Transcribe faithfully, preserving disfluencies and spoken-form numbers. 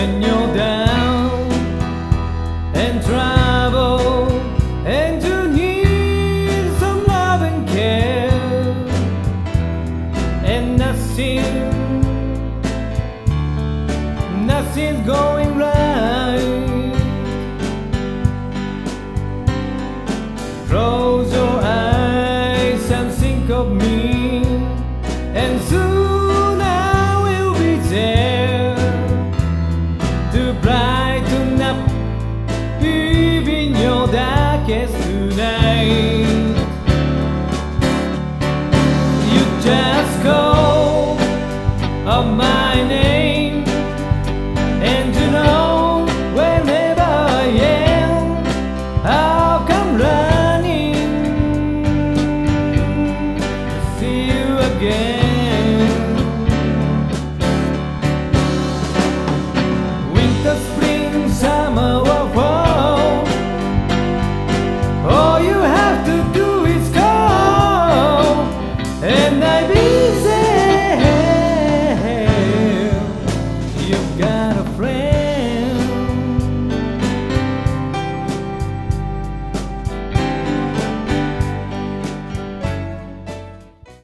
when you're down and trouble and you need some love and care and nothing, nothing's going right. Close your eyes and think of me, and soon I will be there to brighten up even your darkest night.